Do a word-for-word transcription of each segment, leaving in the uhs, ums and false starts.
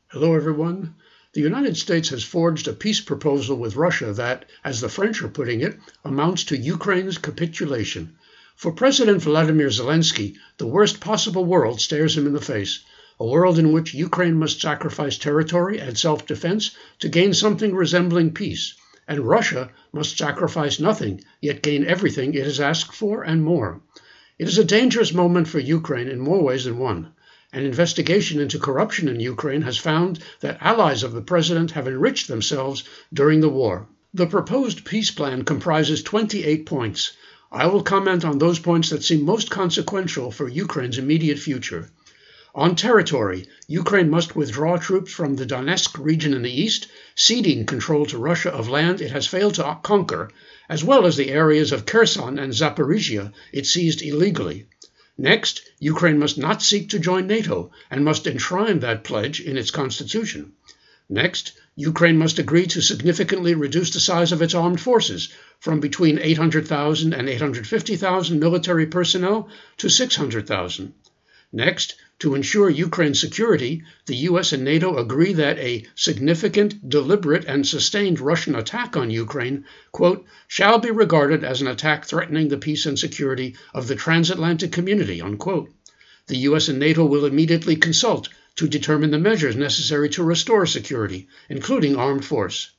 Hello, everyone. The United States has forged a peace proposal with Russia that, as the French are putting it, amounts to Ukraine's capitulation. For President Vladimir Zelensky, the worst possible world stares him in the face, a world in which Ukraine must sacrifice territory and self-defense to gain something resembling peace, and Russia must sacrifice nothing, yet gain everything it has asked for and more. It is a dangerous moment for Ukraine in more ways than one. An investigation into corruption in Ukraine has found that allies of the president have enriched themselves during the war. The proposed peace plan comprises twenty-eight points. I will comment on those points that seem most consequential for Ukraine's immediate future. On territory, Ukraine must withdraw troops from the Donetsk region in the east, ceding control to Russia of land it has failed to conquer, as well as the areas of Kherson and Zaporizhia it seized illegally. Next, Ukraine must not seek to join NATO and must enshrine that pledge in its constitution. Next, Ukraine must agree to significantly reduce the size of its armed forces from between eight hundred thousand and eight hundred fifty thousand military personnel to six hundred thousand. Next, to ensure Ukraine's security, the U S and NATO agree that a significant, deliberate, and sustained Russian attack on Ukraine, quote, shall be regarded as an attack threatening the peace and security of the transatlantic community, unquote. The U S and NATO will immediately consult to determine the measures necessary to restore security, including armed force.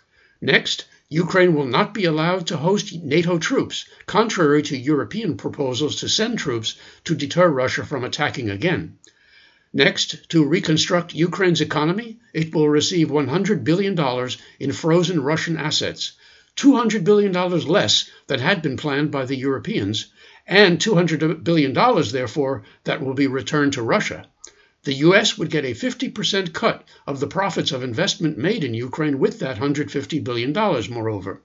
Next, Ukraine will not be allowed to host NATO troops, contrary to European proposals to send troops to deter Russia from attacking again. Next, to reconstruct Ukraine's economy, it will receive one hundred billion dollars in frozen Russian assets, two hundred billion dollars less than had been planned by the Europeans, and two hundred billion dollars, therefore, that will be returned to Russia. The U S would get a fifty percent cut of the profits of investment made in Ukraine with that one hundred fifty billion dollars, moreover.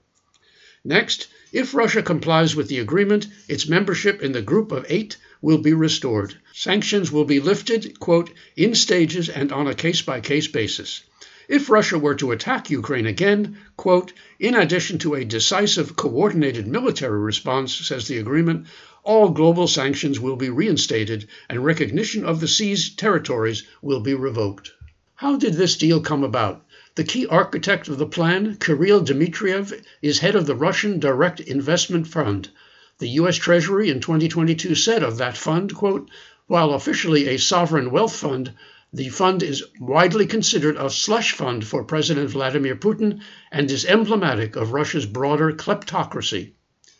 Next, if Russia complies with the agreement, its membership in the Group of Eight will be restored. Sanctions will be lifted, quote, in stages and on a case-by-case basis. If Russia were to attack Ukraine again, quote, in addition to a decisive coordinated military response, says the agreement, all global sanctions will be reinstated and recognition of the seized territories will be revoked. How did this deal come about? The key architect of the plan, Kirill Dmitriev, is head of the Russian Direct Investment Fund. The U S Treasury in twenty twenty-two said of that fund, quote, while officially a sovereign wealth fund, the fund is widely considered a slush fund for President Vladimir Putin and is emblematic of Russia's broader kleptocracy.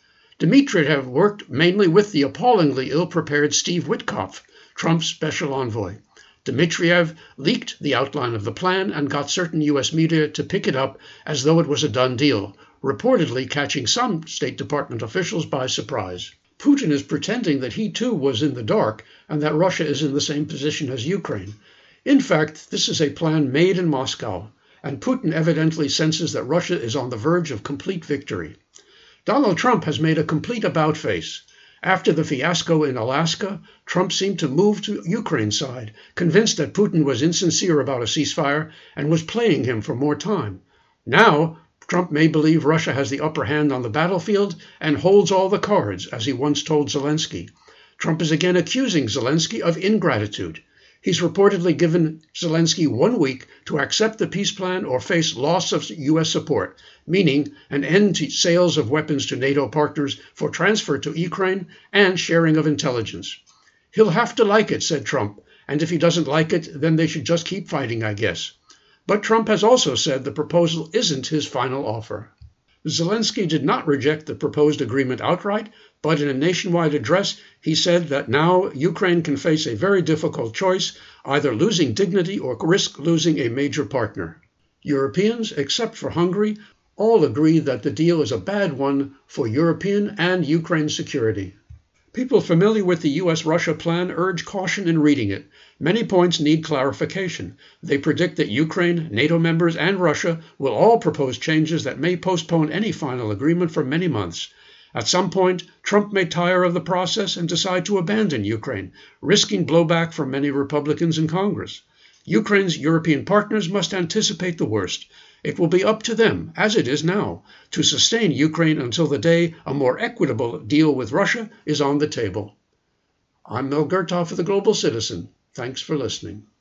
Dmitriev worked mainly with the appallingly ill-prepared Steve Witkoff, Trump's special envoy. Dmitriev leaked the outline of the plan and got certain U S media to pick it up as though it was a done deal, reportedly catching some State Department officials by surprise. Putin is pretending that he too was in the dark and that Russia is in the same position as Ukraine. In fact, this is a plan made in Moscow, and Putin evidently senses that Russia is on the verge of complete victory. Donald Trump has made a complete about-face. After the fiasco in Alaska, Trump seemed to move to Ukraine's side, convinced that Putin was insincere about a ceasefire and was playing him for more time. Now, Trump may believe Russia has the upper hand on the battlefield and holds all the cards, as he once told Zelensky. Trump is again accusing Zelensky of ingratitude. He's reportedly given Zelensky one week to accept the peace plan or face loss of U S support, meaning an end to sales of weapons to NATO partners for transfer to Ukraine and sharing of intelligence. He'll have to like it, said Trump, and if he doesn't like it, then they should just keep fighting, I guess. But Trump has also said the proposal isn't his final offer. Zelensky did not reject the proposed agreement outright, but in a nationwide address, he said that now Ukraine can face a very difficult choice, either losing dignity or risk losing a major partner. Europeans, except for Hungary, all agree that the deal is a bad one for European and Ukraine security. People familiar with the U S Russia plan urge caution in reading it. Many points need clarification. They predict that Ukraine, NATO members, and Russia will all propose changes that may postpone any final agreement for many months. At some point, Trump may tire of the process and decide to abandon Ukraine, risking blowback from many Republicans in Congress. Ukraine's European partners must anticipate the worst. It will be up to them, as it is now, to sustain Ukraine until the day a more equitable deal with Russia is on the table. I'm Mel Gertoff of the Global Citizen. Thanks for listening.